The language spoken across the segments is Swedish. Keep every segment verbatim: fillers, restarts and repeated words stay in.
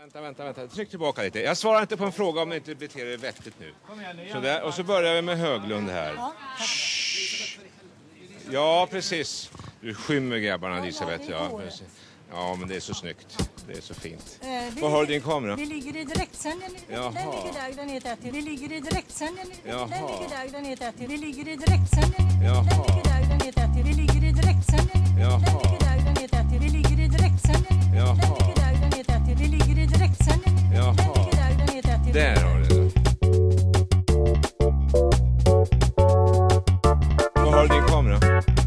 Vänta, vänta, vänta. Tryck tillbaka lite. Jag svarar inte på en fråga om ni inte beter er vettigt nu. Så där. Och så börjar vi med Höglund här. Ja, precis. Du skymmer grabbarna, Elisabeth. Ja, ja, men det är så snyggt. Det är så fint. Eh, Var har du din kamera? Vi ligger i direktsändning. Den ligger där, den heter till. Vi ligger i direktsändning. Den ligger där, den heter till. Vi ligger i direktsändning. Den ligger där, den heter till. Vi ligger i direktsändning. Den ligger där, den heter till. Vi ligger i direktsändning. Den ligger där, den heter till. Vi ligger i direktsändning. Den ligger där, den heter till. Där har du det. Var har du din kamera?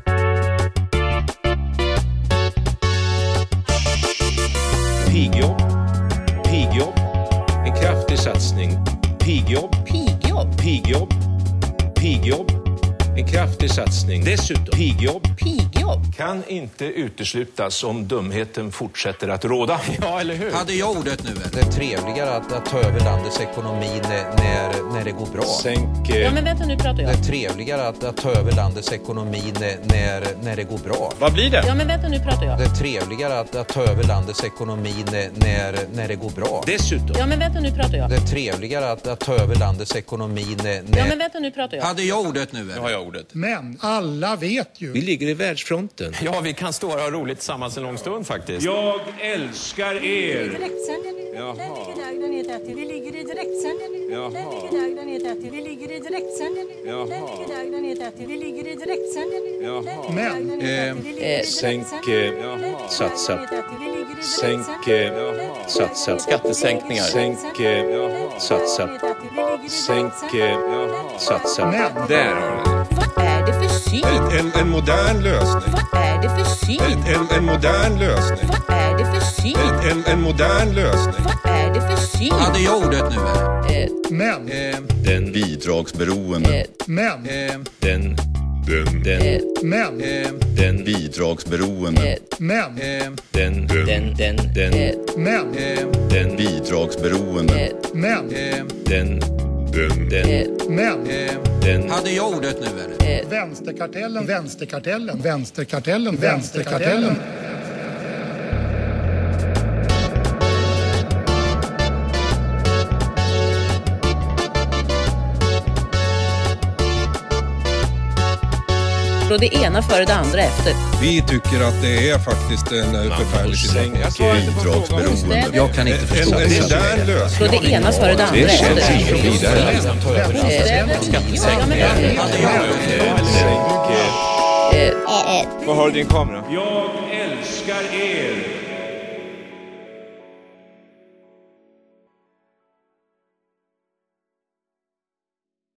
Pigjobb, pigjobb, en kraftig satsning. Pigjobb, Pigjobb, pigjobb, pigjobb, en kraftig satsning. Dessutom pigjobb, pigjobb. Kan inte uteslutas om dumheten fortsätter att råda. Ja, eller hur? Hade jag ordet nu? Det är trevligare att, att ta över landets ekonomi när, när, när det går bra. Sänk... Eh... Ja, men vänta, nu pratar jag. Det är trevligare att, att ta över landets ekonomi när, när, när det går bra. Vad blir det? Ja, men vänta, nu pratar jag. Det är trevligare att, att ta över landets ekonomi när, när, när det går bra. Dessutom. Ja, men vänta, nu pratar jag. Det är trevligare att, att ta över landets ekonomi när... när... Ja, men vänta, nu pratar jag. Hade jag ordet nu? Eller? Nu har jag ordet. Men alla vet ju. Vi ligger i världsfronten. Ja, vi kan stå och ha roligt tillsammans en lång stund faktiskt. Jag älskar er. Direktsändning. Den ligger där, den heter till. Vi ligger i direktsändning. Den ligger där, den heter till. Vi ligger i direktsändning. Den ligger där, den heter till. Vi ligger i direktsändning. Men eh, sänk eh, satsa. Sänk eh, satsa. Skattesänkningar. Sänk eh, satsa. Sänk eh, satsa. Men. Där har du det. Vad är det för syn? En, en modern lösning. Vad är det för syn? En, en modern lösning. Vad är det för syn? En, en modern lösning. Vad är det för syn? Hade jag ordet nu? Eller? Eh, Men. Eh, Den Bidragsberoende. eh, Men. eh, Den Den. Den eh, Men. eh, Den Bidragsberoende. eh, Men. eh, Den Den Den Den eh, Men. eh, Den Bidragsberoende. eh, Men. eh, Den Den. Den eh, Men. eh, Den hade jag ordet nu? Eller? eh. Vänsterkartellen. Vänsterkartellen. Vänsterkartellen. Vänsterkartellen. Och det ena före det andra efter. Vi tycker att det är faktiskt en förfärlig situation. Jag svarar inte på frågan. Bidragsberoende. Jag kan inte En, förstå en det. modern lösning. Och det ena före det andra Det efter. känns inte vidare. Eh, Var har du din kamera? Jag älskar er.